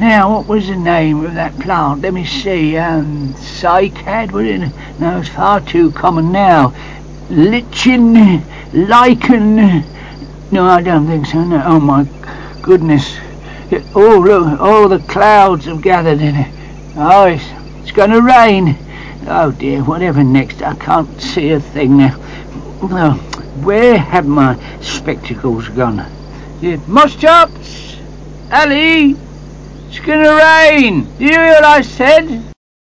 Now, what was the name of that plant? Let me see. Cycad, was it? No, it's far too common now. Lichen, lichen. No, I don't think so. No. Oh my goodness! Oh look! All the clouds have gathered in it. Oh, it's going to rain. Oh dear! Whatever next? I can't see a thing now. Oh, where have my spectacles gone? Yeah. Moss chops, Ali. It's going to rain. Do you hear what I said?